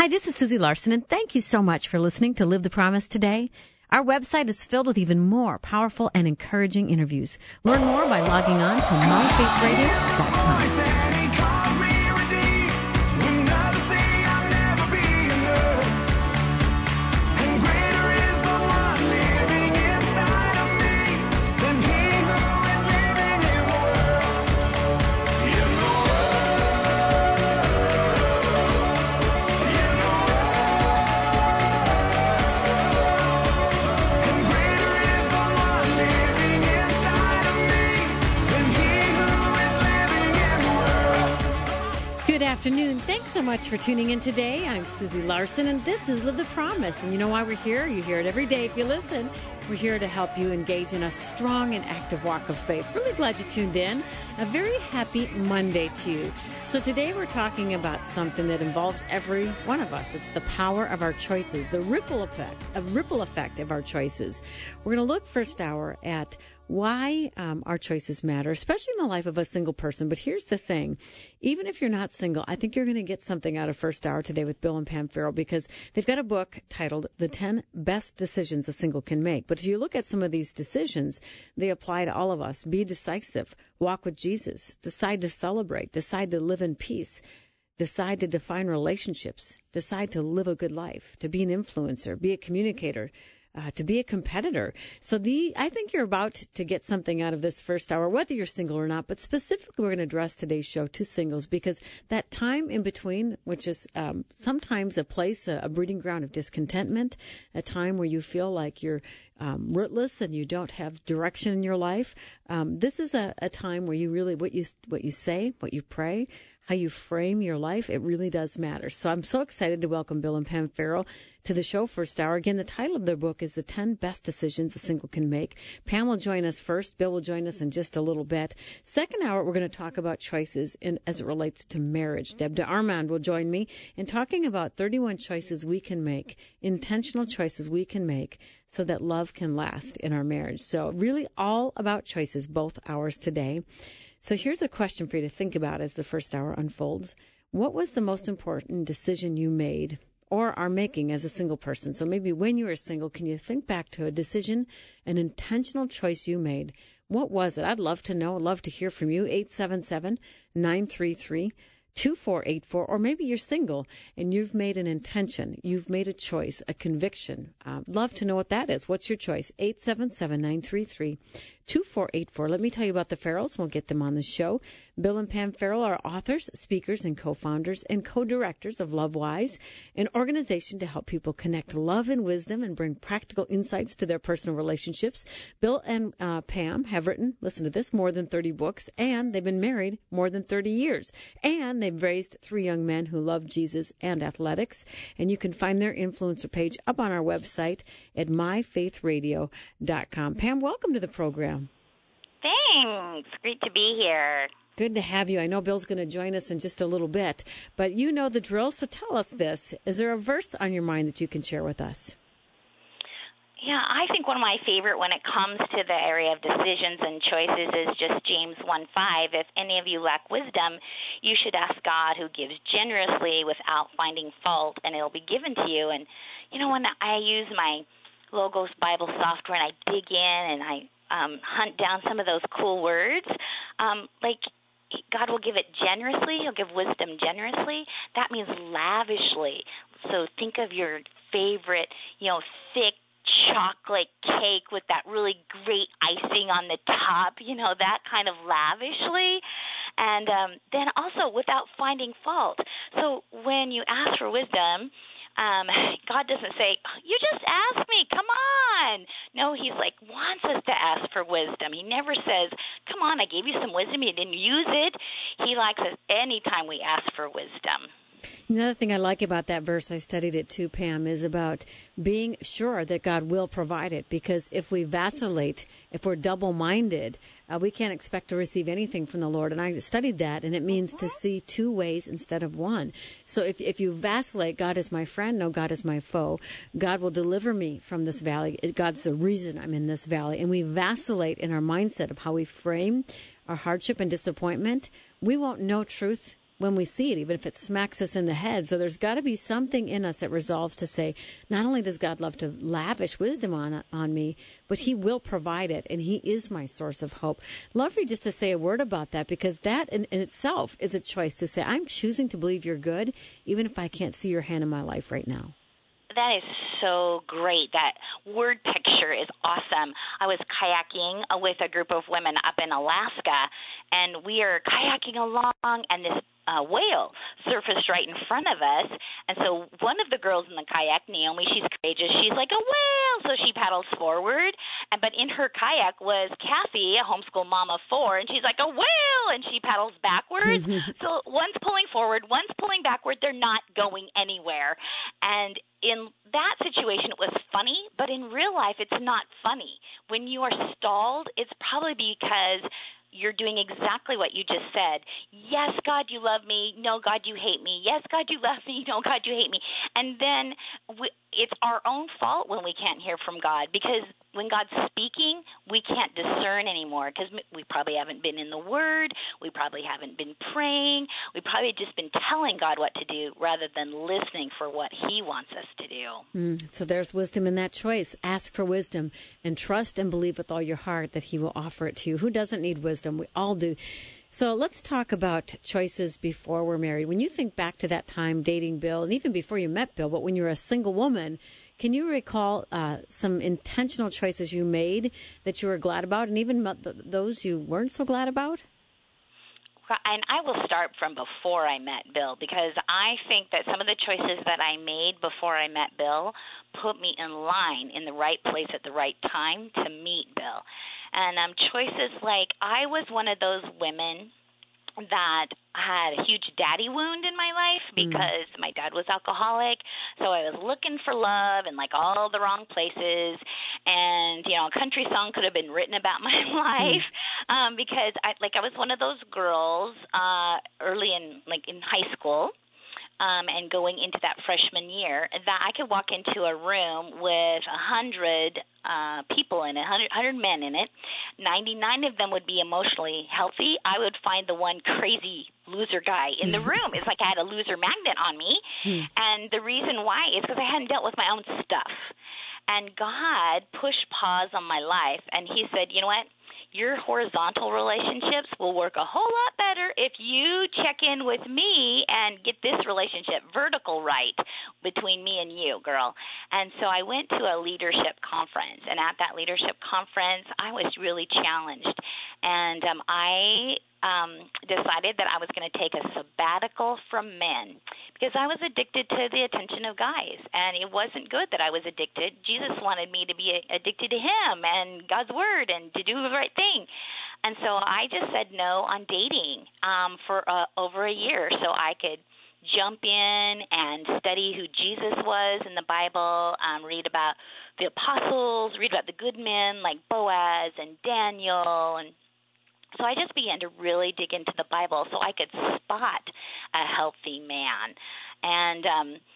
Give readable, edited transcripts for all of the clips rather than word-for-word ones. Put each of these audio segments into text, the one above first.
Hi, this is Susie Larson, and thank you so much for listening to Live the Promise today. Our website is filled with even more powerful and encouraging interviews. Learn more by logging on to myfaithradio.com. Good afternoon. Thanks so much for tuning in today. I'm Susie Larson, and this is Live the Promise. And you know why we're here? You hear it every day if you listen. We're here to help you engage in a strong and active walk of faith. Really glad you tuned in. A very happy Monday to you. So today we're talking about something that involves every one of us. It's the power of our choices, the ripple effect of our choices. We're going to look first hour at why our choices matter, especially in the life of a single person. But here's the thing. Even if you're not single, I think you're going to get something out of first hour today with Bill and Pam Farrell, because they've got a book titled The 10 Best Decisions a Single Can Make. But if you look at some of these decisions, they apply to all of us. Be decisive. Walk with Jesus. Decide to celebrate. Decide to live in peace. Decide to define relationships. Decide to live a good life. To be an influencer. Be a communicator. To be a competitor. So I think you're about to get something out of this first hour, whether you're single or not. But specifically, we're going to address today's show to singles, because that time in between, which is sometimes a place, a breeding ground of discontentment, a time where you feel like you're rootless and you don't have direction in your life. This is a time where you really, what you say, what you pray, how you frame your life, it really does matter. So I'm so excited to welcome Bill and Pam Farrell to the show first hour. Again, the title of their book is The 10 Best Decisions a Single Can Make. Pam will join us first. Bill will join us in just a little bit. Second hour, we're going to talk about choices as it relates to marriage. Deb DeArmond will join me in talking about 31 choices we can make, intentional choices we can make, so that love can last in our marriage. So really all about choices, both hours today. So here's a question for you to think about as the first hour unfolds. What was the most important decision you made or are making as a single person? So maybe when you were single, can you think back to a decision, an intentional choice you made? What was it? I'd love to know. I'd love to hear from you. 877-933-2484. Or maybe you're single and you've made an intention. You've made a choice, a conviction. Love to know what that is. What's your choice? 877-933-2484. Let me tell you about the Farrells. We'll get them on the show. Bill and Pam Farrell are authors, speakers, and co-founders and co-directors of LoveWise, an organization to help people connect love and wisdom and bring practical insights to their personal relationships. Bill and Pam have written, listen to this, more than 30 books, and they've been married more than 30 years. And they've raised 3 young men who love Jesus and athletics. And you can find their influencer page up on our website at myfaithradio.com. Pam, welcome to the program. Thanks. Great to be here. Good to have you. I know Bill's going to join us in just a little bit, but you know the drill, so tell us this. Is there a verse on your mind that you can share with us? Yeah, I think one of my favorite when it comes to the area of decisions and choices is just James 1:5. If any of you lack wisdom, you should ask God, who gives generously without finding fault, and it'll be given to you. And, you know, when I use my Logos Bible software and I dig in and I hunt down some of those cool words, like God will give it generously. He'll give wisdom generously. That means lavishly. So think of your favorite, thick chocolate cake with that really great icing on the top, that kind of lavishly. And then also without finding fault. So when you ask for wisdom, God doesn't say, you just ask me, come on. No, he's wants us to ask for wisdom. He never says, come on, I gave you some wisdom, you didn't use it. He likes us anytime we ask for wisdom. Another thing I like about that verse, I studied it too, Pam, is about being sure that God will provide it. Because if we vacillate, if we're double-minded, we can't expect to receive anything from the Lord. And I studied that, and it means to see 2 ways instead of 1. So if you vacillate, God is my friend, no, God is my foe. God will deliver me from this valley. God's the reason I'm in this valley. And we vacillate in our mindset of how we frame our hardship and disappointment. We won't know truth. when we see it, even if it smacks us in the head. So there's got to be something in us that resolves to say, not only does God love to lavish wisdom on me, but he will provide it, and he is my source of hope. Love for you just to say a word about that, because that in itself is a choice to say, I'm choosing to believe you're good, even if I can't see your hand in my life right now. That is so great. That word picture is awesome. I was kayaking with a group of women up in Alaska, and we are kayaking along, and this whale surfaced right in front of us. And so one of the girls in the kayak, Naomi, she's courageous. She's like, a whale! So she paddles forward. But in her kayak was Kathy, a homeschool mom of 4, and she's like, a whale! And she paddles backwards. So one's pulling forward, one's pulling backward. They're not going anywhere. And in that situation, it was funny, but in real life, it's not funny. When you are stalled, it's probably because you're doing exactly what you just said. Yes, God, you love me. No, God, you hate me. Yes, God, you love me. No, God, you hate me. And then it's our own fault when we can't hear from God, because when God's speaking, we can't discern anymore because we probably haven't been in the Word. We probably haven't been praying. We probably just been telling God what to do rather than listening for what he wants us to do. So there's wisdom in that choice. Ask for wisdom and trust and believe with all your heart that he will offer it to you. Who doesn't need wisdom? We all do. So let's talk about choices before we're married. When you think back to that time dating Bill, and even before you met Bill, but when you were a single woman, can you recall some intentional choices you made that you were glad about, and even those you weren't so glad about? And I will start from before I met Bill, because I think that some of the choices that I made before I met Bill put me in line in the right place at the right time to meet Bill. And choices like, I was one of those women that had a huge daddy wound in my life because my dad was alcoholic. So I was looking for love in like all the wrong places. And, you know, a country song could have been written about my life because I was one of those girls early in high school. And going into that freshman year, that I could walk into a room with 100 people in it, 100 men in it. 99 of them would be emotionally healthy. I would find the one crazy loser guy in the room. It's like I had a loser magnet on me. And the reason why is because I hadn't dealt with my own stuff. And God pushed pause on my life, and he said, you know what? Your horizontal relationships will work a whole lot better if you check in with me and get this relationship vertical right between me and you, girl. And so I went to a leadership conference, and at that leadership conference, I was really challenged. And I decided that I was going to take a sabbatical from men because I was addicted to the attention of guys, and it wasn't good that I was addicted. Jesus wanted me to be addicted to him and God's word and to do the right thing. And so I just said no on dating for over a year so I could jump in and study who Jesus was in the Bible, read about the apostles, read about the good men like Boaz and Daniel, and so I just began to really dig into the Bible so I could spot a healthy man. And,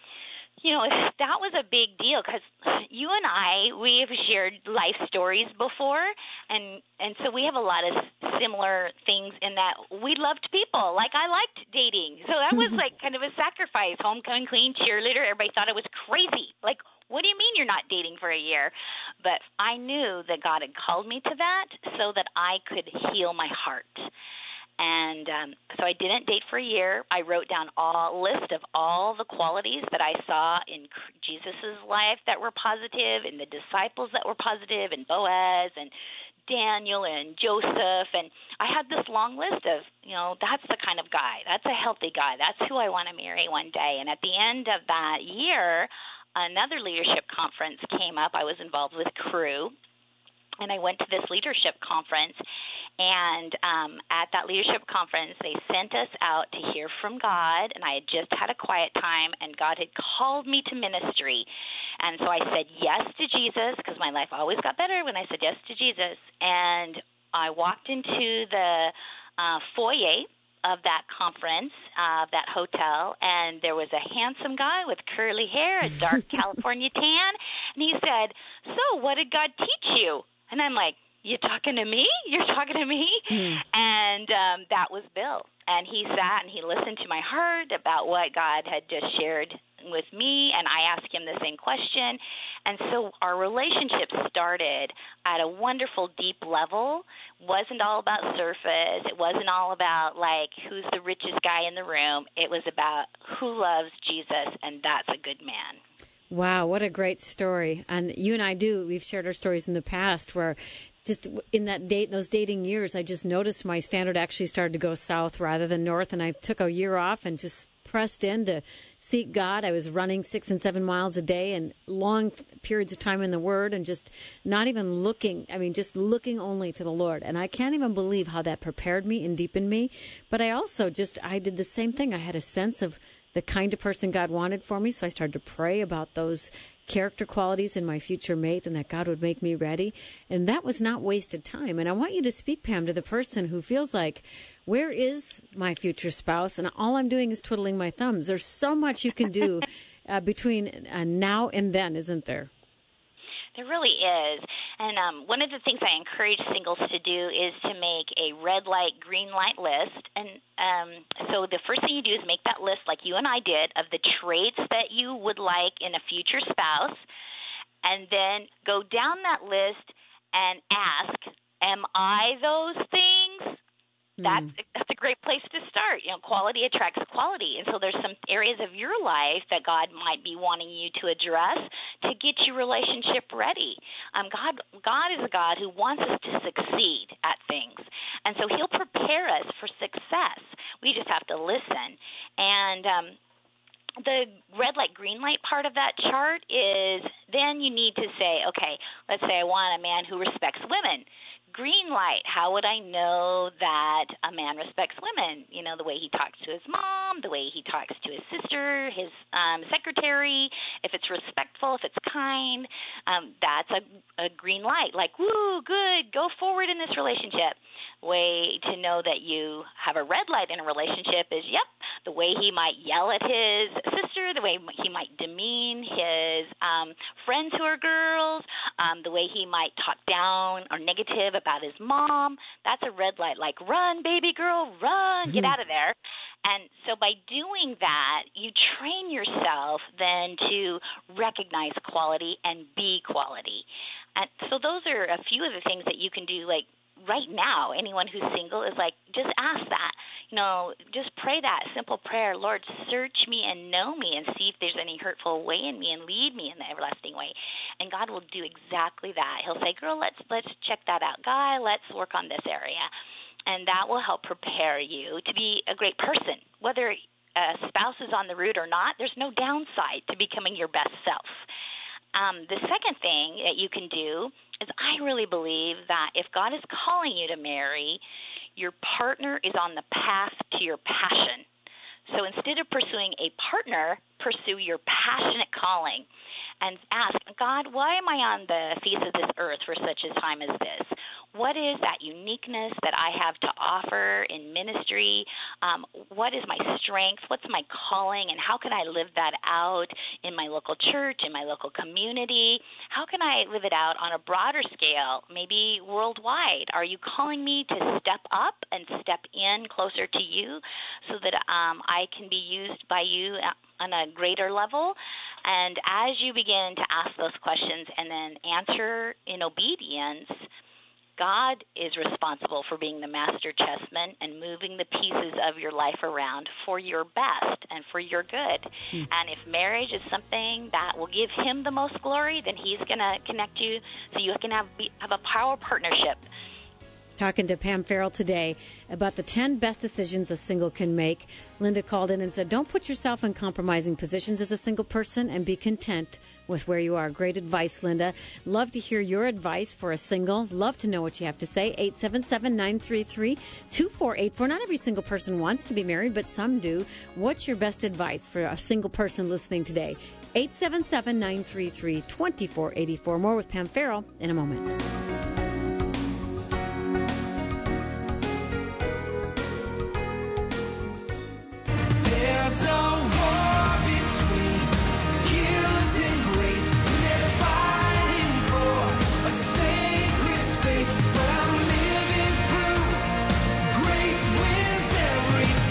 that was a big deal because you and I, we have shared life stories before, and so we have a lot of similar things in that we loved people. Like, I liked dating. So that was like kind of a sacrifice. Homecoming queen, cheerleader, everybody thought it was crazy. Like, what do you mean you're not dating for a year? But I knew that God had called me to that so that I could heal my heart. And so I didn't date for a year. I wrote down a list of all the qualities that I saw in Jesus' life that were positive, and the disciples that were positive, and Boaz and Daniel and Joseph. And I had this long list of, that's the kind of guy. That's a healthy guy. That's who I want to marry one day. And at the end of that year, another leadership conference came up. I was involved with Cru, and I went to this leadership conference. And at that leadership conference, they sent us out to hear from God, and I had just had a quiet time, and God had called me to ministry. And so I said yes to Jesus, because my life always got better when I said yes to Jesus. And I walked into the foyer of that conference, that hotel, and there was a handsome guy with curly hair, a dark California tan, and he said, "So what did God teach you?" And I'm like, "You talking to me? You're talking to me?" And that was Bill. And he sat and he listened to my heart about what God had just shared with me, and I asked him the same question. And so our relationship started at a wonderful, deep level. Wasn't all about surface. It wasn't all about, like, who's the richest guy in the room. It was about who loves Jesus, and that's a good man. Wow, what a great story. And you and I we've shared our stories in the past where just in those dating years, I just noticed my standard actually started to go south rather than north, and I took a year off and just pressed in to seek God. I was running 6 and 7 miles a day and long periods of time in the Word and just not even looking, just looking only to the Lord. And I can't even believe how that prepared me and deepened me. But I also I did the same thing. I had a sense of the kind of person God wanted for me, so I started to pray about those character qualities in my future mate and that God would make me ready. And that was not wasted time. And I want you to speak, Pam, to the person who feels like, where is my future spouse? And all I'm doing is twiddling my thumbs. There's so much you can do between now and then, isn't there? There really is. And one of the things I encourage singles to do is to make a red light, green light list. And so the first thing you do is make that list like you and I did of the traits that you would like in a future spouse. And then go down that list and ask, am I those things? That's a great place to start. Quality attracts quality. And so there's some areas of your life that God might be wanting you to address to get your relationship ready. God is a God who wants us to succeed at things. And so he'll prepare us for success. We just have to listen. And the red light, green light part of that chart is then you need to say, okay, let's say I want a man who respects women. Green light, how would I know that a man respects women? The way he talks to his mom, the way he talks to his sister, his secretary, if it's respectful, if it's kind, that's a green light. Like, woo, good, go forward in this relationship. Way to know that you have a red light in a relationship is, the way he might yell at his sister, the way he might demean his friends who are girls, the way he might talk down or negative about his mom. That's a red light, like, run, baby girl, run, get out of there. And so by doing that, you train yourself then to recognize quality and be quality. And so those are a few of the things that you can do, like, right now. Anyone who's single is like, just ask that. Just pray that simple prayer, Lord, search me and know me and see if there's any hurtful way in me and lead me in the everlasting way. And God will do exactly that. He'll say, girl, let's check that out. Guy, let's work on this area. And that will help prepare you to be a great person. Whether a spouse is on the route or not, there's no downside to becoming your best self. The second thing that you can do is I really believe that if God is calling you to marry, your partner is on the path to your passion. So instead of pursuing a partner, pursue your passionate calling and ask, God, why am I on the face of this earth for such a time as this? What is that uniqueness that I have to offer in ministry? What is my strength? What's my calling? And how can I live that out in my local church, in my local community? How can I live it out on a broader scale, maybe worldwide? Are you calling me to step up and step in closer to you so that I can be used by you on a greater level? And as you begin to ask those questions and then answer in obedience, God is responsible for being the master chessman and moving the pieces of your life around for your best and for your good. And if marriage is something that will give him the most glory, then he's going to connect you so you can have a power partnership. Talking to Pam Farrell today about the 10 best decisions a single can make. Linda called in and said, don't put yourself in compromising positions as a single person and be content with where you are. Great advice, Linda. Love to hear your advice for a single. Love to know what you have to say. 877-933-2484. Not every single person wants to be married, but some do. What's your best advice for a single person listening today? 877-933-2484. More with Pam Farrell in a moment. There's a war between guilt and grace. They're fighting for a sacred space, but I'm living through. Grace wins every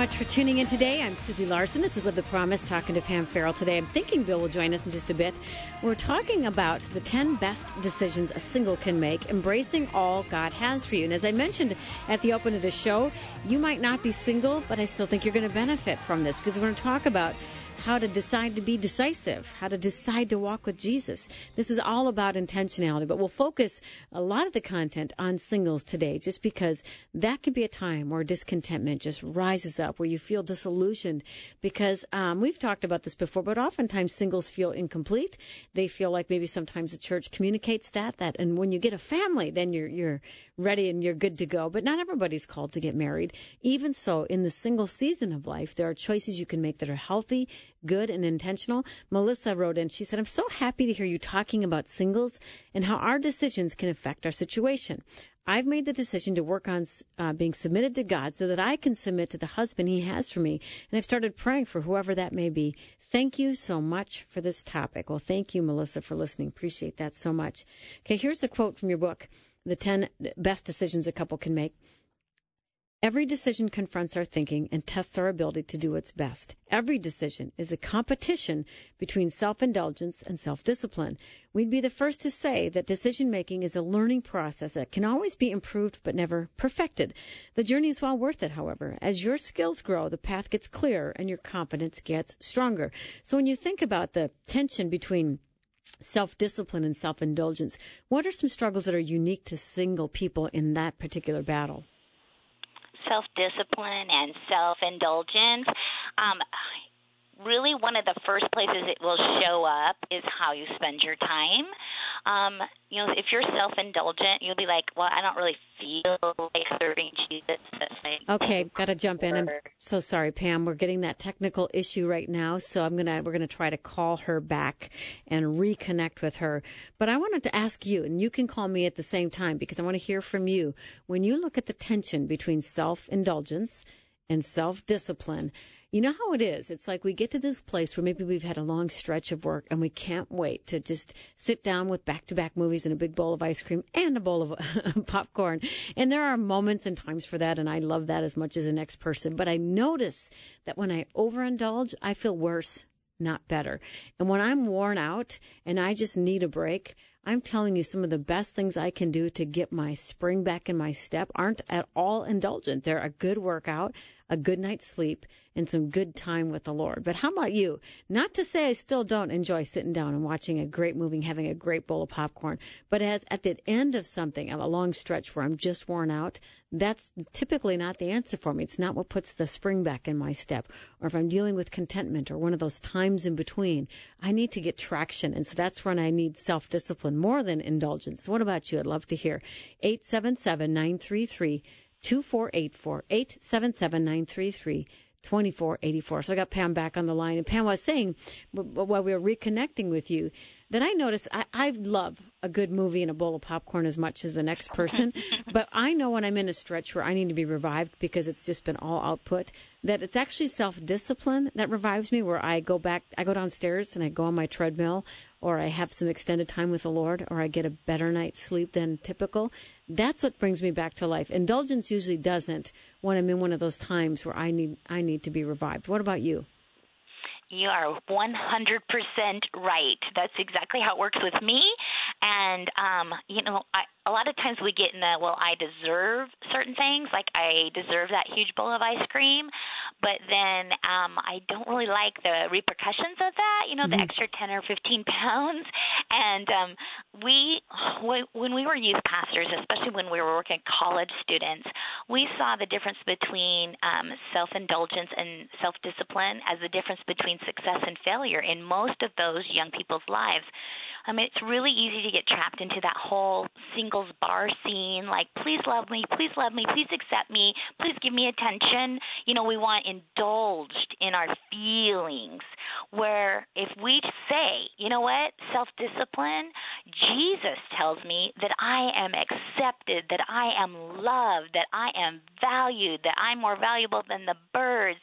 much for tuning in today. I'm Susie Larson. This is Live the Promise, talking to Pam Farrell today. I'm thinking Bill will join us in just a bit. We're talking about the 10 best decisions a single can make, embracing all God has for you. And as I mentioned at the open of the show, you might not be single, but I still think you're going to benefit from this, because we're going to talk about how to decide to be decisive, how to decide to walk with Jesus. This is all about intentionality, but we'll focus a lot of the content on singles today, just because that could be a time where discontentment just rises up, where you feel disillusioned, because we've talked about this before, but oftentimes singles feel incomplete. They feel like maybe sometimes the church communicates that, and when you get a family, then you're ready and you're good to go. But not everybody's called to get married. Even so, in the single season of life, there are choices you can make that are healthy, good, and intentional. Melissa wrote in, she said, I'm so happy to hear you talking about singles and how our decisions can affect our situation. I've made the decision to work on being submitted to God so that I can submit to the husband he has for me. And I've started praying for whoever that may be. Thank you so much for this topic. Well, thank you, Melissa, for listening. Appreciate that so much. Okay, here's a quote from your book, The 10 Best Decisions a Couple Can Make. Every decision confronts our thinking and tests our ability to do its best. Every decision is a competition between self-indulgence and self-discipline. We'd be the first to say that decision-making is a learning process that can always be improved but never perfected. The journey is well worth it, however. As your skills grow, the path gets clearer and your confidence gets stronger. So when you think about the tension between self-discipline and self-indulgence, what are some struggles that are unique to single people in that particular battle? Self-discipline and self-indulgence. Really, one of the first places it will show up is how you spend your time. If you're self-indulgent, you'll be like, well, I don't really feel like serving Jesus. Okay, got to jump in. I'm so sorry, Pam. We're getting that technical issue right now, so we're gonna try to call her back and reconnect with her. But I wanted to ask you, and you can call me at the same time, because I want to hear from you. When you look at the tension between self-indulgence and self-discipline, you know how it is. It's like we get to this place where maybe we've had a long stretch of work and we can't wait to just sit down with back-to-back movies and a big bowl of ice cream and a bowl of popcorn. And there are moments and times for that, and I love that as much as the next person. But I notice that when I overindulge, I feel worse, not better. And when I'm worn out and I just need a break, I'm telling you, some of the best things I can do to get my spring back in my step aren't at all indulgent. They're a good workout, a good night's sleep, and some good time with the Lord. But how about you? Not to say I still don't enjoy sitting down and watching a great movie and having a great bowl of popcorn, but as at the end of something, a long stretch where I'm just worn out, that's typically not the answer for me. It's not what puts the spring back in my step. Or if I'm dealing with contentment or one of those times in between, I need to get traction. And so that's when I need self-discipline more than indulgence. So what about you? I'd love to hear. 877-933-2484. 877-933-2484. So I got Pam back on the line. And Pam was saying, while we were reconnecting with you, that I noticed I love a good movie and a bowl of popcorn as much as the next person. But I know when I'm in a stretch where I need to be revived because it's just been all output, that it's actually self-discipline that revives me, where I go downstairs and I go on my treadmill, or I have some extended time with the Lord, or I get a better night's sleep than typical. That's what brings me back to life. Indulgence usually doesn't when I'm in one of those times where I need to be revived. What about you? You are 100% right. That's exactly how it works with me. And, a lot of times we get in I deserve certain things, like I deserve that huge bowl of ice cream, but then I don't really like the repercussions of that, the extra 10 or 15 pounds. And when we were youth pastors, especially when we were working with college students, we saw the difference between self-indulgence and self-discipline as the difference between success and failure in most of those young people's lives. It's really easy to get trapped into that whole singles bar scene, like, please love me, please accept me, please give me attention. We want indulged in our feelings, where if we say, you know what, self-discipline, Jesus tells me that I am accepted, that I am loved, that I am valued, that I'm more valuable than the birds,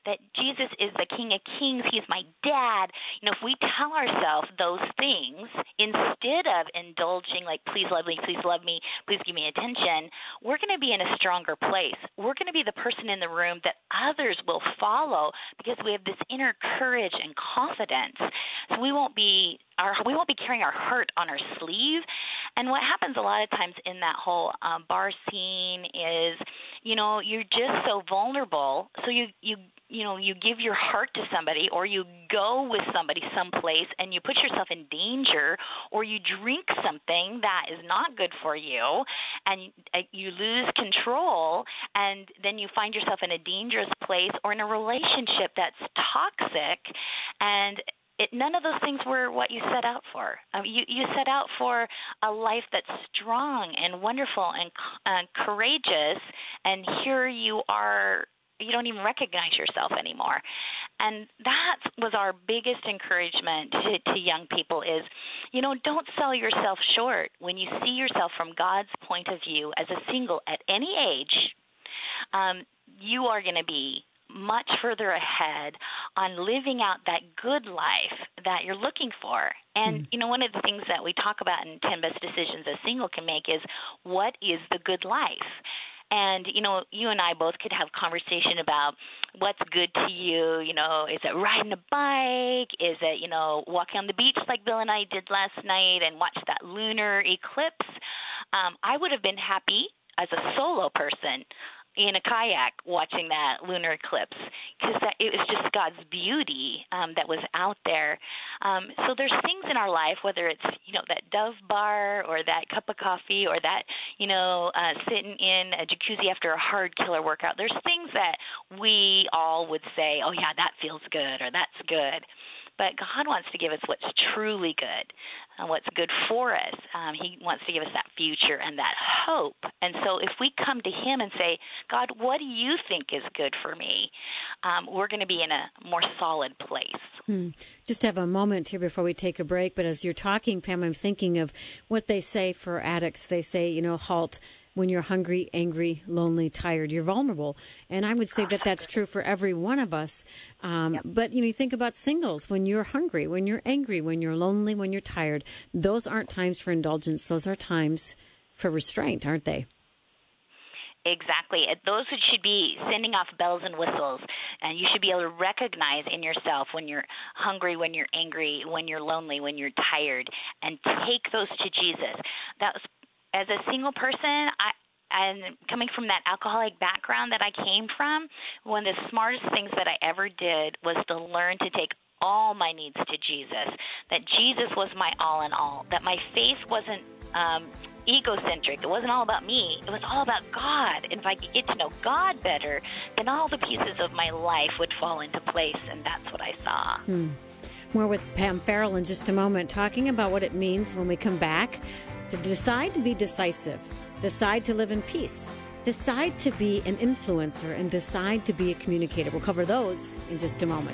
that Jesus is the King of Kings, he's my dad, if we tell ourselves those things instead of indulging like, please love me, please give me attention, we're going to be in a stronger place. We're going to be the person in the room that others will follow because we have this inner courage and confidence. So we won't be carrying our hurt on our sleeve. And what happens a lot of times in that whole bar scene is, you're just so vulnerable. So you give your heart to somebody, or you go with somebody someplace and you put yourself in danger, or you drink something that is not good for you and you lose control, and then you find yourself in a dangerous place or in a relationship that's toxic, and none of those things were what you set out for. You set out for a life that's strong and wonderful and courageous, and here you are. You don't even recognize yourself anymore. And that was our biggest encouragement to young people is, don't sell yourself short. When you see yourself from God's point of view as a single at any age, you are going to be much further ahead on living out that good life that you're looking for. And, one of the things that we talk about in 10 Best Decisions a Single Can Make is, what is the good life? And, you and I both could have conversation about what's good to you. Is it riding a bike? Is it, walking on the beach like Bill and I did last night and watch that lunar eclipse? I would have been happy as a solo person in a kayak watching that lunar eclipse because it was just God's beauty that was out there. So there's things in our life, whether it's, that Dove bar or that cup of coffee or that, sitting in a jacuzzi after a hard killer workout, there's things that we all would say, oh, yeah, that feels good or that's good. But God wants to give us what's truly good and what's good for us. He wants to give us that future and that hope. And so if we come to him and say, God, what do you think is good for me? We're going to be in a more solid place. Just have a moment here before we take a break. But as you're talking, Pam, I'm thinking of what they say for addicts. They say, halt. When you're hungry, angry, lonely, tired, you're vulnerable. And I would say that that's true for every one of us. But, you think about singles. When you're hungry, when you're angry, when you're lonely, when you're tired, those aren't times for indulgence. Those are times for restraint, aren't they? Exactly. Those should be sending off bells and whistles, and you should be able to recognize in yourself when you're hungry, when you're angry, when you're lonely, when you're tired, and take those to Jesus. As a single person, and coming from that alcoholic background that I came from, one of the smartest things that I ever did was to learn to take all my needs to Jesus, that Jesus was my all in all, that my faith wasn't egocentric. It wasn't all about me. It was all about God. And if I could get to know God better, then all the pieces of my life would fall into place, and that's what I saw. More with Pam Farrell in just a moment, talking about what it means when we come back to decide to be decisive, decide to live in peace, decide to be an influencer, and decide to be a communicator. We'll cover those in just a moment.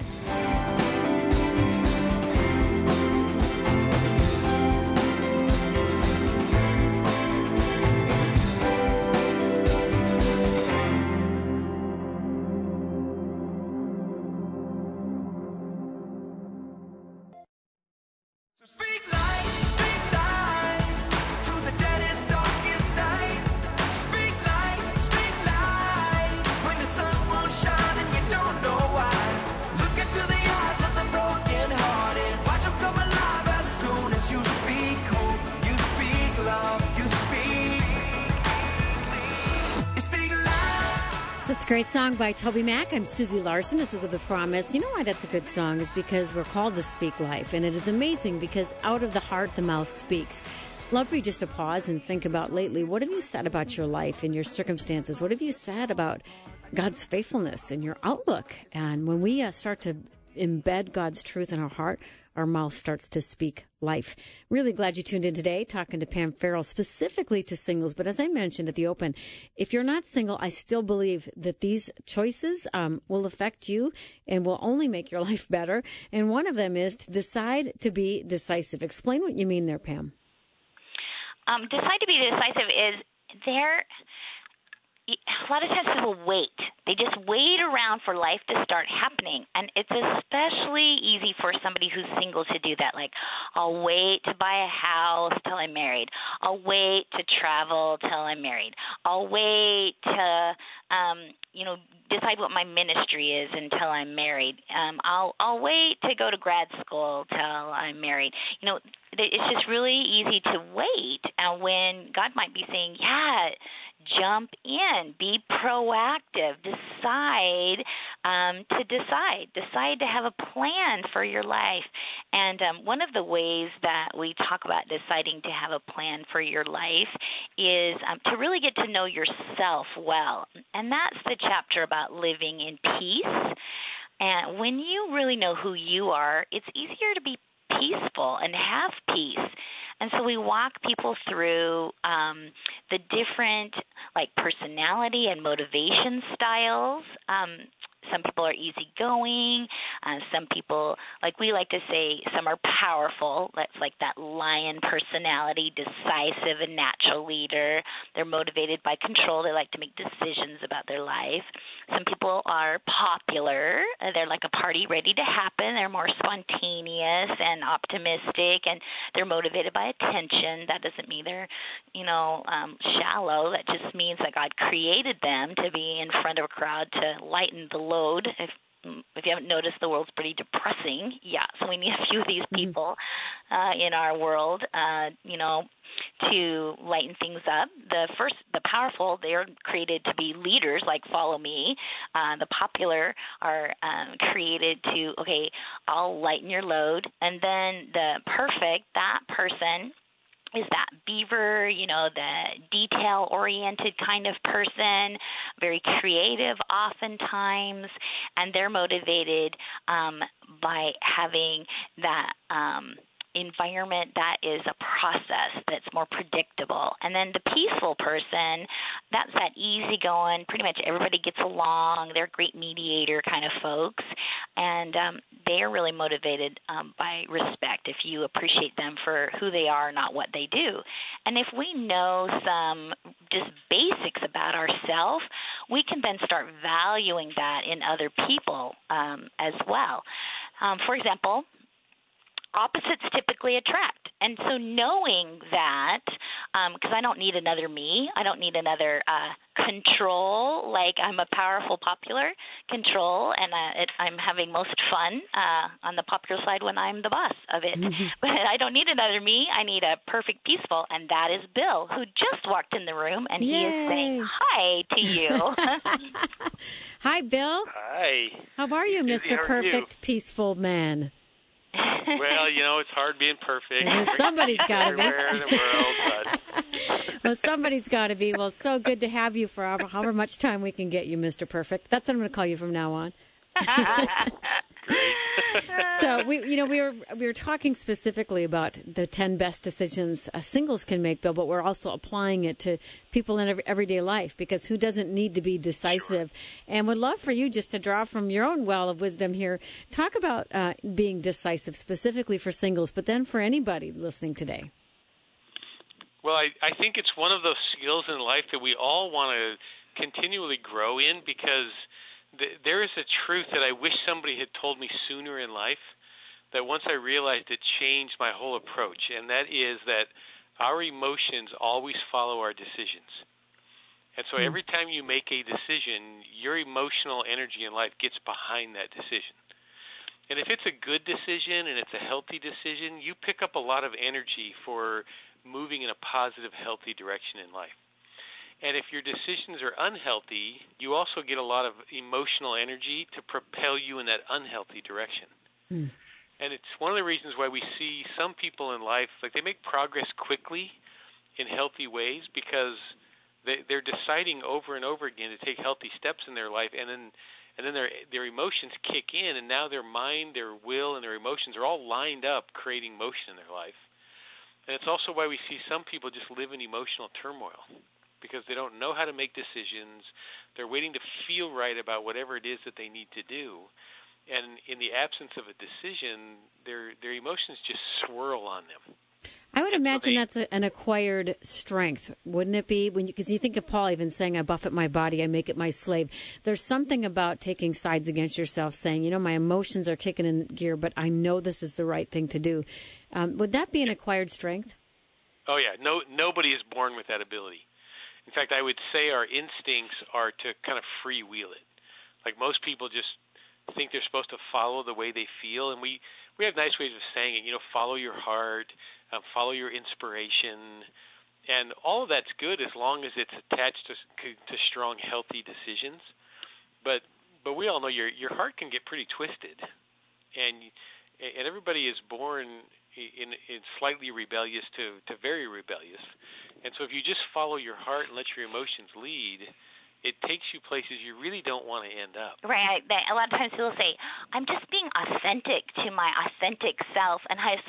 Great song by Toby Mac. I'm Susie Larson. This is The Promise. You know why that's a good song is because we're called to speak life. And it is amazing because out of the heart, the mouth speaks. Love for you just to pause and think about lately, what have you said about your life and your circumstances? What have you said about God's faithfulness and your outlook? And when we start to embed God's truth in our heart, our mouth starts to speak life. Really glad you tuned in today, talking to Pam Farrell, specifically to singles. But as I mentioned at the open, if you're not single, I still believe that these choices will affect you and will only make your life better. And one of them is to decide to be decisive. Explain what you mean there, Pam. Decide to be decisive is a lot of times people wait. They just wait around for life to start happening. And it's especially easy for somebody who's single to do that. Like, I'll wait to buy a house till I'm married. I'll wait to travel till I'm married. I'll wait to, decide what my ministry is until I'm married. I'll wait to go to grad school till I'm married. It's just really easy to wait. And when God might be saying, jump in, be proactive, decide to have a plan for your life. And one of the ways that we talk about deciding to have a plan for your life is to really get to know yourself well. And that's the chapter about living in peace. And when you really know who you are, it's easier to be peaceful and have peace. And so we walk people through the different personality and motivation styles. Some people are easygoing. Some people, we like to say, some are powerful. That's like that lion personality, decisive and natural leader. They're motivated by control. They like to make decisions about their life. Some people are popular. They're like a party ready to happen. They're more spontaneous and optimistic, and they're motivated by attention. That doesn't mean they're, shallow. That just means that God created them to be in front of a crowd to lighten the load. If you haven't noticed, the world's pretty depressing. So we need a few of these people in our world, to lighten things up. The powerful, they're created to be leaders, like follow me. The popular are created to, I'll lighten your load. And then the perfect, that person is that beaver, the detail-oriented kind of person, very creative oftentimes, and they're motivated by having that environment that is a process that's more predictable. And then the peaceful person, that's that easygoing, pretty much everybody gets along. They're great mediator kind of folks, and they're really motivated by respect if you appreciate them for who they are, not what they do. And if we know some just basics about ourselves, we can then start valuing that in other people as well. For example, opposites typically attract. And so knowing that, because I don't need another me, I don't need another control, like I'm a powerful popular control, and I'm having most fun on the popular side when I'm the boss of it. But I don't need another me. I need a perfect peaceful, and that is Bill, who just walked in the room, and Yay. He is saying hi to you. Hi, Bill. Hi. How are you, Mr. Perfect Peaceful Man? Well, it's hard being perfect. Somebody's got to be. Everywhere in the world, but... Well, somebody's got to be. Well, it's so good to have you for however much time we can get you, Mr. Perfect. That's what I'm going to call you from now on. Great. So we were talking specifically about the 10 best decisions singles can make, Bill, but we're also applying it to people in everyday life, because who doesn't need to be decisive? Sure. And would love for you just to draw from your own well of wisdom here. Talk about being decisive specifically for singles, but then for anybody listening today. Well, I think it's one of those skills in life that we all want to continually grow in, because there is a truth that I wish somebody had told me sooner in life, that once I realized it changed my whole approach, and that is that our emotions always follow our decisions. And so every time you make a decision, your emotional energy in life gets behind that decision. And if it's a good decision and it's a healthy decision, you pick up a lot of energy for moving in a positive, healthy direction in life. And if your decisions are unhealthy, you also get a lot of emotional energy to propel you in that unhealthy direction. And it's one of the reasons why we see some people in life, they make progress quickly in healthy ways, because they're deciding over and over again to take healthy steps in their life, and then their emotions kick in, and now their mind, their will, and their emotions are all lined up, creating motion in their life. And it's also why we see some people just live in emotional turmoil, because they don't know how to make decisions. They're waiting to feel right about whatever it is that they need to do. And in the absence of a decision, their emotions just swirl on them. I would imagine that's an acquired strength, wouldn't it be? Because you think of Paul even saying, I buffet my body, I make it my slave. There's something about taking sides against yourself, saying, my emotions are kicking in gear, but I know this is the right thing to do. Would that be an acquired strength? Oh, yeah. Nobody is born with that ability. In fact, I would say our instincts are to kind of freewheel it. Like most people just think they're supposed to follow the way they feel, and we have nice ways of saying it. Follow your heart, follow your inspiration, and all of that's good as long as it's attached to strong, healthy decisions. But we all know your heart can get pretty twisted, and everybody is born in slightly rebellious to very rebellious. And so if you just follow your heart and let your emotions lead, it takes you places you really don't want to end up. Right. A lot of times people say, I'm just being authentic to my authentic self. And I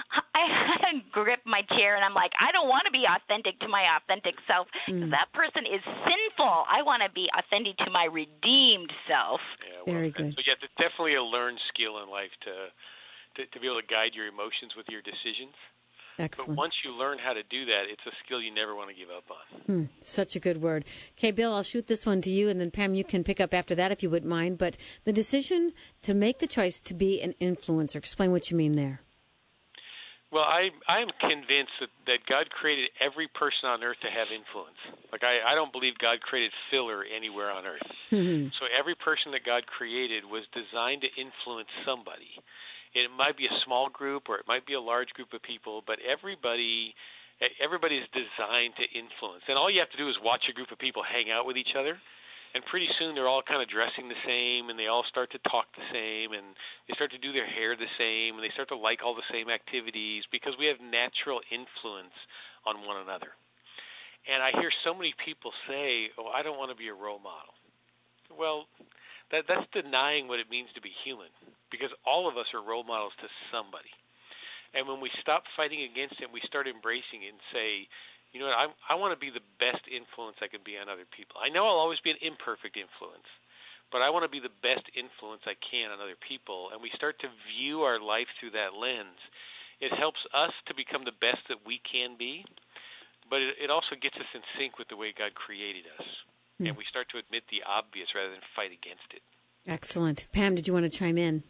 grip my chair and I'm like, I don't want to be authentic to my authentic self. That person is sinful. I want to be authentic to my redeemed self. Yeah, Very good. So yeah, it's definitely a learned skill in life to be able to guide your emotions with your decisions. Excellent. But once you learn how to do that, it's a skill you never want to give up on. Such a good word. Okay, Bill, I'll shoot this one to you, and then Pam, you can pick up after that if you wouldn't mind. But the decision to make the choice to be an influencer, explain what you mean there. Well, I'm convinced that God created every person on earth to have influence. Like I don't believe God created filler anywhere on earth. So every person that God created was designed to influence somebody. It might be a small group or it might be a large group of people, but everybody is designed to influence. And all you have to do is watch a group of people hang out with each other, and pretty soon they're all kind of dressing the same, and they all start to talk the same, and they start to do their hair the same, and they start to like all the same activities because we have natural influence on one another. And I hear so many people say, I don't want to be a role model. Well, that's denying what it means to be human, because all of us are role models to somebody. And when we stop fighting against it, we start embracing it and say, I want to be the best influence I can be on other people. I know I'll always be an imperfect influence, but I want to be the best influence I can on other people. And we start to view our life through that lens. It helps us to become the best that we can be, but it also gets us in sync with the way God created us. And we start to admit the obvious rather than fight against it. Excellent. Pam, did you want to chime in?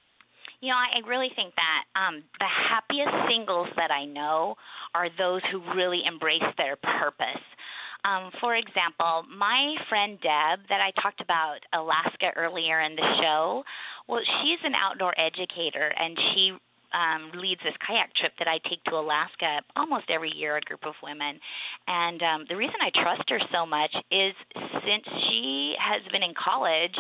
I really think that the happiest singles that I know are those who really embrace their purpose. For example, my friend Deb that I talked about Alaska earlier in the show, well, she's an outdoor educator, and she leads this kayak trip that I take to Alaska almost every year, a group of women. And the reason I trust her so much is since she has been in college,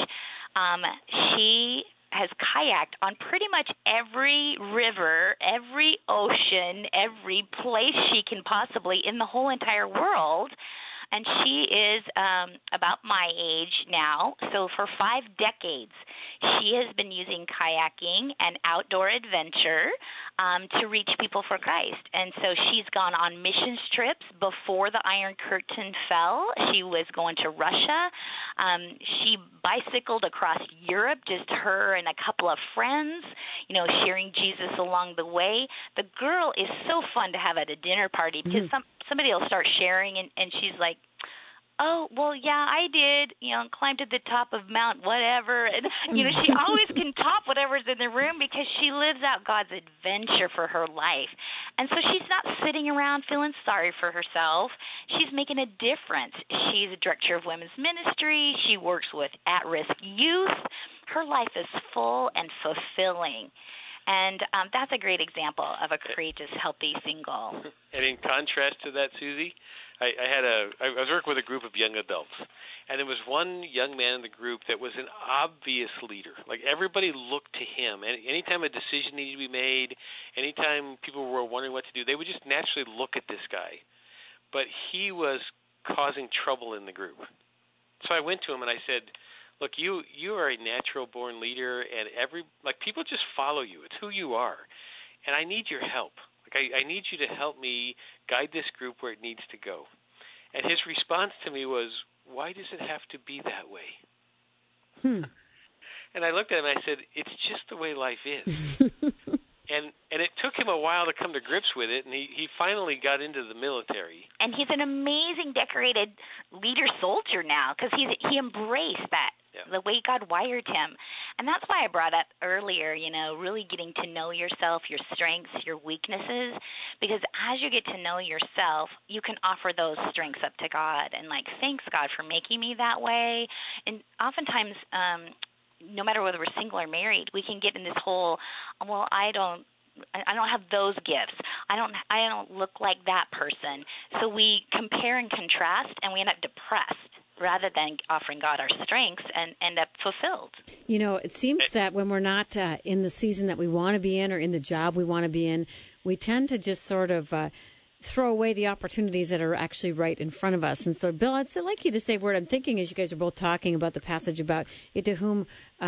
she has kayaked on pretty much every river, every ocean, every place she can possibly in the whole entire world. And she is about my age now. So for 5 decades, she has been using kayaking and outdoor adventure to reach people for Christ. And so she's gone on missions trips before the Iron Curtain fell. She was going to Russia. She bicycled across Europe, just her and a couple of friends, sharing Jesus along the way. The girl is so fun to have at a dinner party because somebody will start sharing and she's like, oh, well, yeah, I did, climbed to the top of Mount whatever. And, she always can top whatever's in the room because she lives out God's adventure for her life. And so she's not sitting around feeling sorry for herself. She's making a difference. She's a director of women's ministry. She works with at-risk youth. Her life is full and fulfilling. And that's a great example of a courageous, healthy single. And in contrast to that, Susie, I was working with a group of young adults, and there was one young man in the group that was an obvious leader. Like everybody looked to him, and anytime a decision needed to be made, anytime people were wondering what to do, they would just naturally look at this guy. But he was causing trouble in the group. So I went to him and I said, look, you are a natural-born leader, and people just follow you. It's who you are, and I need your help. I need you to help me guide this group where it needs to go. And his response to me was, why does it have to be that way? And I looked at him and I said, it's just the way life is. And it took him a while while to come to grips with it, and he finally got into the military. And he's an amazing decorated leader soldier now because he embraced that, the way God wired him. And that's why I brought up earlier, really getting to know yourself, your strengths, your weaknesses, because as you get to know yourself, you can offer those strengths up to God and thanks God for making me that way. And oftentimes, no matter whether we're single or married, we can get in this whole, well, I don't have those gifts. I don't look like that person. So we compare and contrast, and we end up depressed rather than offering God our strengths and end up fulfilled. It seems that when we're not in the season that we want to be in or in the job we want to be in, we tend to just sort of throw away the opportunities that are actually right in front of us. And so, Bill, I'd like you to say a word. I'm thinking as you guys are both talking about the passage about it to whom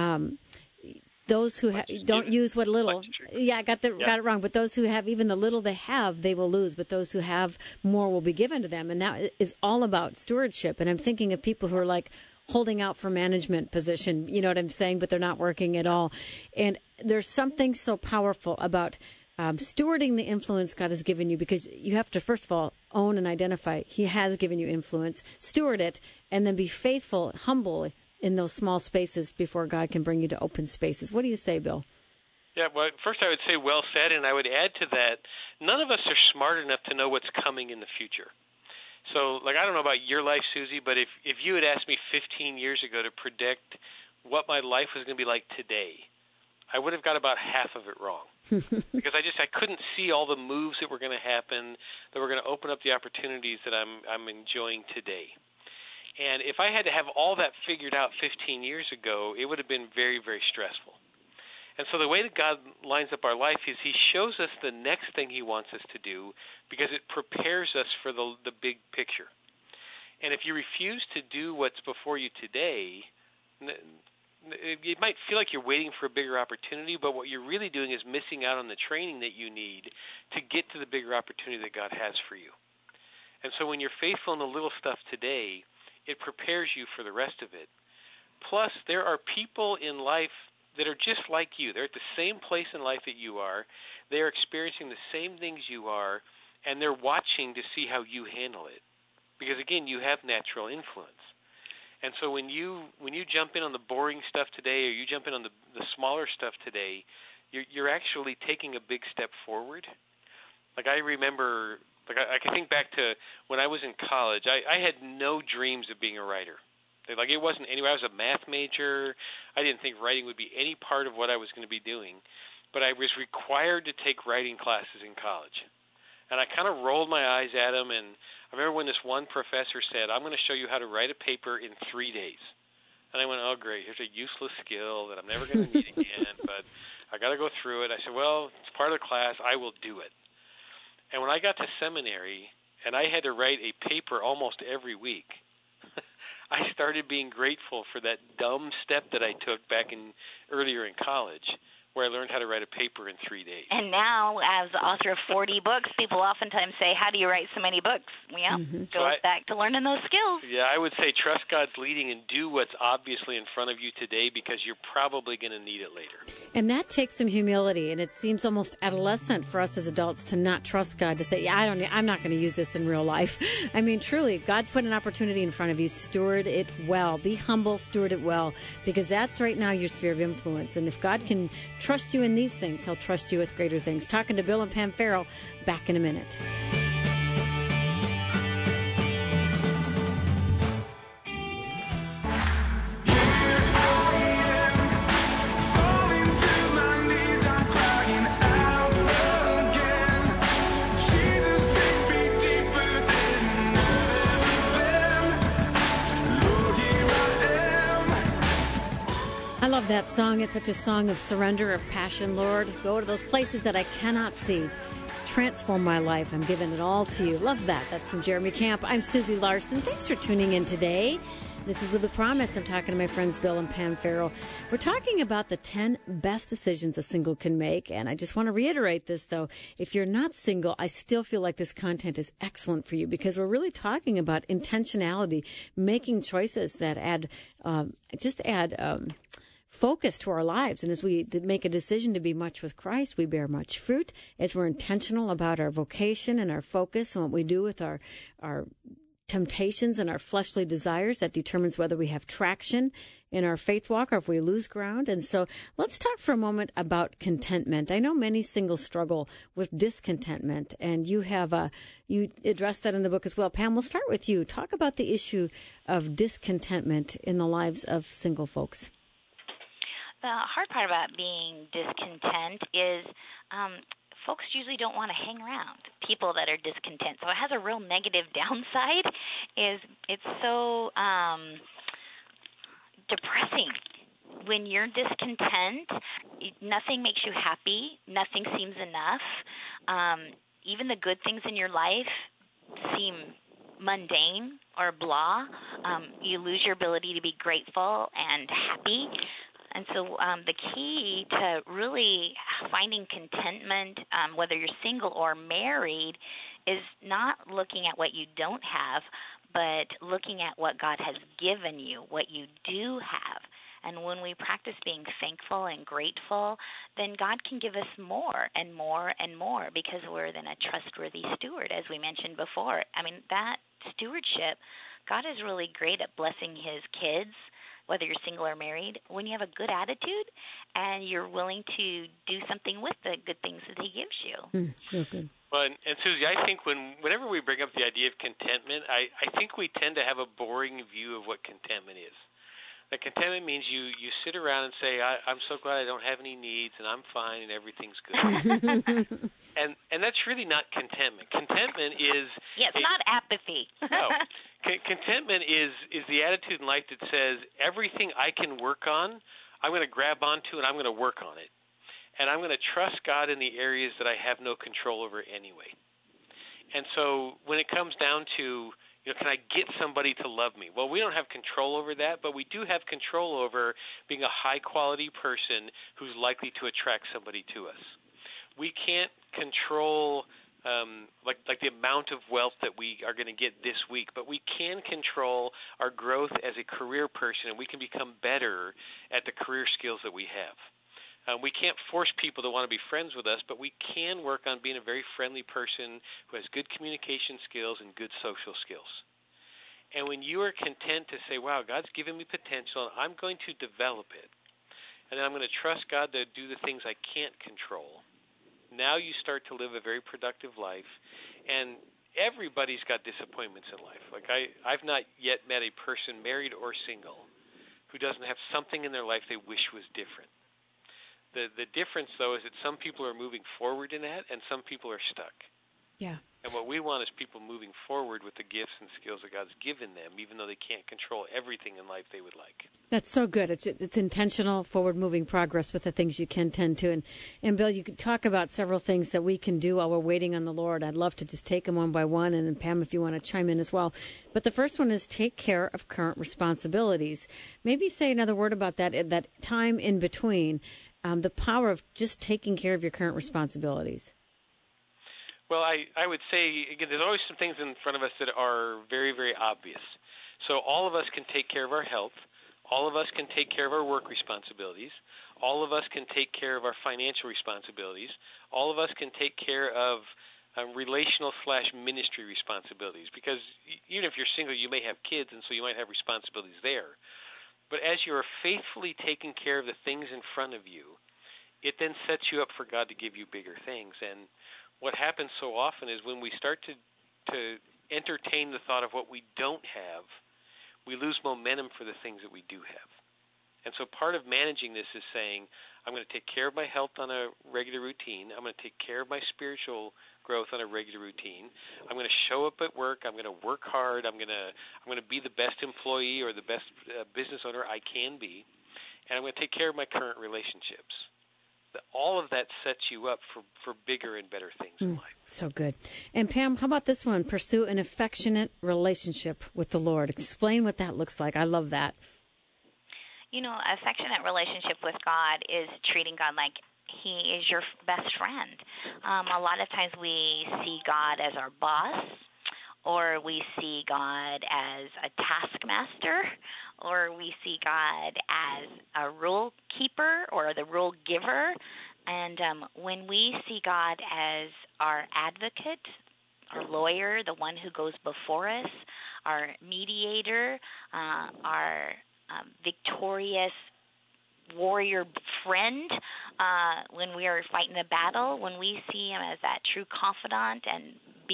those who don't use what little, I got it wrong, but those who have even the little they have, they will lose, but those who have more will be given to them. And that is all about stewardship. And I'm thinking of people who are holding out for management position, you know what I'm saying, but they're not working at all. And there's something so powerful about stewarding the influence God has given you, because you have to, first of all, own and identify He has given you influence, steward it, and then be faithful, humble in those small spaces before God can bring you to open spaces. What do you say, Bill? Yeah, well, first I would say well said, and I would add to that, none of us are smart enough to know what's coming in the future. So, I don't know about your life, Susie, but if you had asked me 15 years ago to predict what my life was going to be like today, I would have got about half of it wrong. Because I couldn't see all the moves that were going to happen, that were going to open up the opportunities that I'm enjoying today. And if I had to have all that figured out 15 years ago, it would have been very, very stressful. And so the way that God lines up our life is He shows us the next thing He wants us to do, because it prepares us for the big picture. And if you refuse to do what's before you today, it might feel like you're waiting for a bigger opportunity, but what you're really doing is missing out on the training that you need to get to the bigger opportunity that God has for you. And so when you're faithful in the little stuff today, it prepares you for the rest of it. Plus, there are people in life that are just like you. They're at the same place in life that you are. They're experiencing the same things you are, and they're watching to see how you handle it. Because, again, you have natural influence. And so when you jump in on the boring stuff today, or you jump in on the smaller stuff today, you're actually taking a big step forward. I remember... I can think back to when I was in college. I had no dreams of being a writer. It wasn't anywhere. I was a math major. I didn't think writing would be any part of what I was going to be doing. But I was required to take writing classes in college. And I kind of rolled my eyes at them. And I remember when this one professor said, I'm going to show you how to write a paper in 3 days. And I went, oh, great. Here's a useless skill that I'm never going to need again. But I got to go through it. I said, well, it's part of the class. I will do it. And when I got to seminary and I had to write a paper almost every week, I started being grateful for that dumb step that I took back earlier in college, where I learned how to write a paper in 3 days. And now, as the author of 40 books, people oftentimes say, how do you write so many books? Yeah, goes back to learning those skills. Yeah, I would say trust God's leading and do what's obviously in front of you today, because you're probably going to need it later. And that takes some humility, and it seems almost adolescent for us as adults to not trust God, to say, I'm not going to use this in real life. I mean, truly, God's put an opportunity in front of you. Steward it well. Be humble, steward it well, because that's right now your sphere of influence. And if God can trust you in these things, He'll trust you with greater things. Talking to Bill and Pam Farrell, back in a minute. I love that song. It's such a song of surrender, of passion. Lord, go to those places that I cannot see. Transform my life. I'm giving it all to you. Love that. That's from Jeremy Camp. I'm Susie Larson. Thanks for tuning in today. This is Live the Promise. I'm talking to my friends Bill and Pam Farrell. We're talking about the 10 best decisions a single can make. And I just want to reiterate this, though. If you're not single, I still feel like this content is excellent for you, because we're really talking about intentionality, making choices that add focus to our lives. And as we make a decision to be much with Christ, we bear much fruit. As we're intentional about our vocation and our focus and what we do with our temptations and our fleshly desires, that determines whether we have traction in our faith walk or if we lose ground. And so let's talk for a moment about contentment. I know many singles struggle with discontentment, and you address that in the book as well. Pam, we'll start with you. Talk about the issue of discontentment in the lives of single folks. The hard part about being discontent is folks usually don't want to hang around people that are discontent. So it has a real negative downside. Is it's so depressing. When you're discontent, nothing makes you happy. Nothing seems enough. Even the good things in your life seem mundane or blah. You lose your ability to be grateful and happy. And so the key to really finding contentment, whether you're single or married, is not looking at what you don't have, but looking at what God has given you, what you do have. And when we practice being thankful and grateful, then God can give us more and more and more, because we're then a trustworthy steward, as we mentioned before. I mean, that stewardship, God is really great at blessing his kids, whether you're single or married, when you have a good attitude and you're willing to do something with the good things that he gives you. Real good. Well, and Susie, I think whenever we bring up the idea of contentment, I think we tend to have a boring view of what contentment is. Like, contentment means you sit around and say, I'm so glad I don't have any needs and I'm fine and everything's good. and that's really not contentment. Contentment is... Yeah, it's not apathy. No. Contentment is the attitude in life that says, everything I can work on, I'm going to grab onto and I'm going to work on it. And I'm going to trust God in the areas that I have no control over anyway. And so when it comes down to, can I get somebody to love me? Well, we don't have control over that, but we do have control over being a high-quality person who's likely to attract somebody to us. We can't control like the amount of wealth that we are going to get this week, but we can control our growth as a career person, and we can become better at the career skills that we have. We can't force people to want to be friends with us, but we can work on being a very friendly person who has good communication skills and good social skills. And when you are content to say, wow, God's given me potential, and I'm going to develop it, and then I'm going to trust God to do the things I can't control, now you start to live a very productive life. And everybody's got disappointments in life. Like I've not yet met a person, married or single, who doesn't have something in their life they wish was different. The difference, though, is that some people are moving forward in that, and some people are stuck. Yeah. And what we want is people moving forward with the gifts and skills that God's given them, even though they can't control everything in life they would like. That's so good. It's intentional, forward-moving progress with the things you can tend to. And Bill, you could talk about several things that we can do while we're waiting on the Lord. I'd love to just take them one by one, and Pam, if you want to chime in as well. But the first one is take care of current responsibilities. Maybe say another word about that time in between, the power of just taking care of your current responsibilities. Well, I would say, again, there's always some things in front of us that are very, very obvious. So all of us can take care of our health. All of us can take care of our work responsibilities. All of us can take care of our financial responsibilities. All of us can take care of relational/ministry responsibilities, because even if you're single, you may have kids, and so you might have responsibilities there. But as you are faithfully taking care of the things in front of you, it then sets you up for God to give you bigger things. And what happens so often is when we start to entertain the thought of what we don't have, we lose momentum for the things that we do have. And so part of managing this is saying, I'm going to take care of my health on a regular routine. I'm going to take care of my spiritual growth on a regular routine. I'm going to show up at work. I'm going to work hard. I'm going to be the best employee or the best business owner I can be. And I'm going to take care of my current relationships. All of that sets you up for bigger and better things in life. So good. And Pam, how about this one? Pursue an affectionate relationship with the Lord. Explain what that looks like. I love that. Affectionate relationship with God is treating God like he is your best friend. A lot of times we see God as our boss, or we see God as a taskmaster, or we see God as a rule keeper or the rule giver. And when we see God as our advocate, our lawyer, the one who goes before us, our mediator, our victorious warrior friend, when we are fighting a battle, when we see him as that true confidant and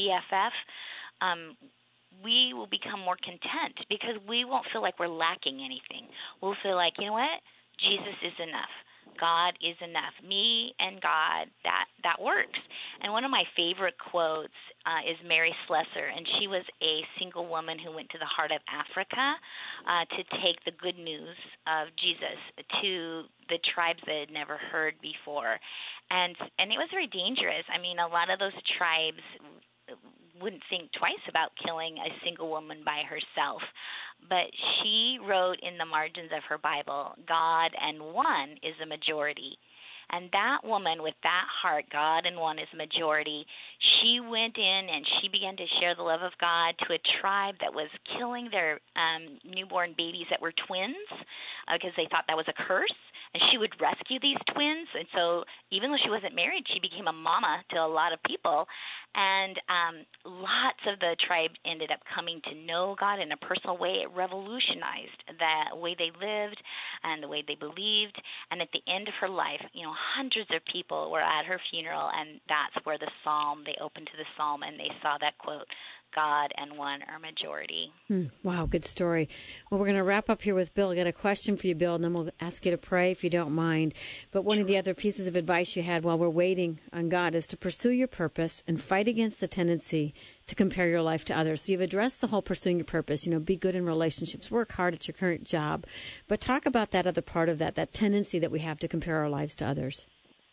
BFF, we will become more content because we won't feel like we're lacking anything. We'll feel like, you know what? Jesus is enough. God is enough. Me and God, that works. And one of my favorite quotes is Mary Slessor, and she was a single woman who went to the heart of Africa to take the good news of Jesus to the tribes that had never heard before. And it was very dangerous. I mean, a lot of those tribes wouldn't think twice about killing a single woman by herself. But she wrote in the margins of her Bible, God and one is a majority. And that woman with that heart, God and one is a majority, she went in and she began to share the love of God to a tribe that was killing their newborn babies that were twins because they thought that was a curse. And she would rescue these twins. And so even though she wasn't married, she became a mama to a lot of people. And lots of the tribe ended up coming to know God in a personal way. It revolutionized the way they lived and the way they believed. And at the end of her life, hundreds of people were at her funeral, and that's where they opened to the psalm, and they saw that quote, God and one are majority. Wow, good story. Well, we're going to wrap up here with Bill. I got a question for you, Bill, and then we'll ask you to pray if you don't mind. But one of the other pieces of advice you had while we're waiting on God is to pursue your purpose and fight against the tendency to compare your life to others. So you've addressed the whole pursuing your purpose, be good in relationships, work hard at your current job. But talk about that other part of that tendency that we have to compare our lives to others.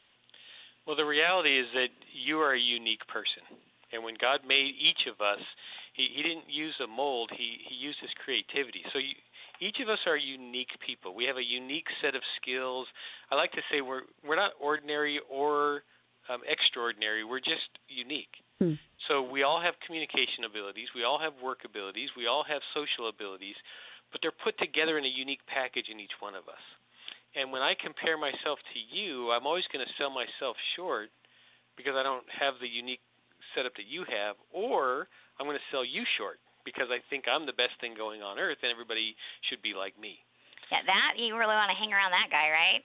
Well, the reality is that you are a unique person. And when God made each of us, He didn't use a mold. He used His creativity. So each of us are unique people. We have a unique set of skills. I like to say we're not ordinary or extraordinary. We're just unique. So we all have communication abilities. We all have work abilities. We all have social abilities. But they're put together in a unique package in each one of us. And when I compare myself to you, I'm always going to sell myself short because I don't have the unique setup that you have, or I'm going to sell you short because I think I'm the best thing going on earth and everybody should be like me. Yeah, that you really want to hang around that guy, right?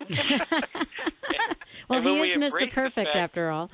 Well, he is Mr. Perfect after all.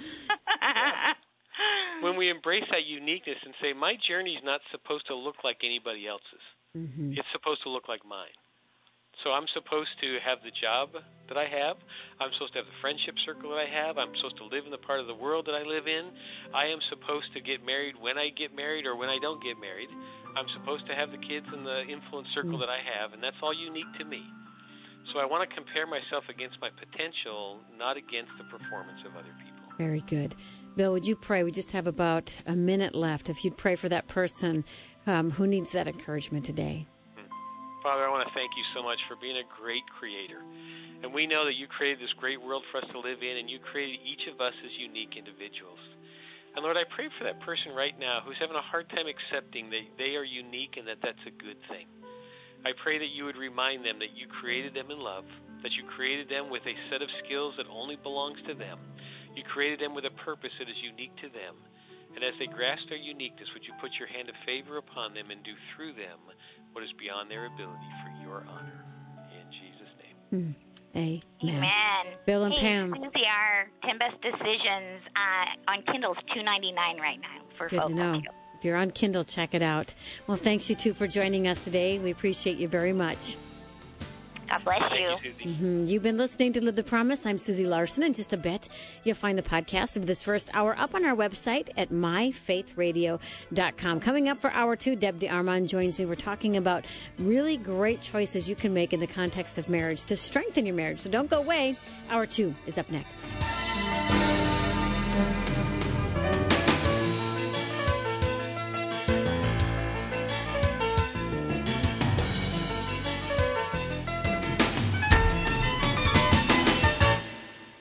When we embrace that uniqueness and say, my journey is not supposed to look like anybody else's. It's supposed to look like mine. So I'm supposed to have the job that I have. I'm supposed to have the friendship circle that I have. I'm supposed to live in the part of the world that I live in. I am supposed to get married when I get married or when I don't get married. I'm supposed to have the kids in the influence circle that I have, and that's all unique to me. So I want to compare myself against my potential, not against the performance of other people. Very good. Bill, would you pray? We just have about a minute left. If you'd pray for that person who needs that encouragement today. Father, I want to thank you so much for being a great creator. And we know that you created this great world for us to live in, and you created each of us as unique individuals. And Lord, I pray for that person right now who's having a hard time accepting that they are unique and that that's a good thing. I pray that you would remind them that you created them in love, that you created them with a set of skills that only belongs to them. You created them with a purpose that is unique to them. And as they grasp their uniqueness, would you put your hand of favor upon them and do through them what is beyond their ability for your honor. In Jesus' name. Amen. Bill and Pam. Susie, our 10 Best Decisions on Kindle is $2.99 right now for Good folks. to know. If you're on Kindle, check it out. Well, thanks you two for joining us today. We appreciate you very much. God bless you. Thank you, Susie. You've been listening to Live the Promise. I'm Susie Larson. In just a bit, you'll find the podcast of this first hour up on our website at myfaithradio.com. Coming up for Hour 2, Deb DeArmond joins me. We're talking about really great choices you can make in the context of marriage to strengthen your marriage. So don't go away. Hour 2 is up next.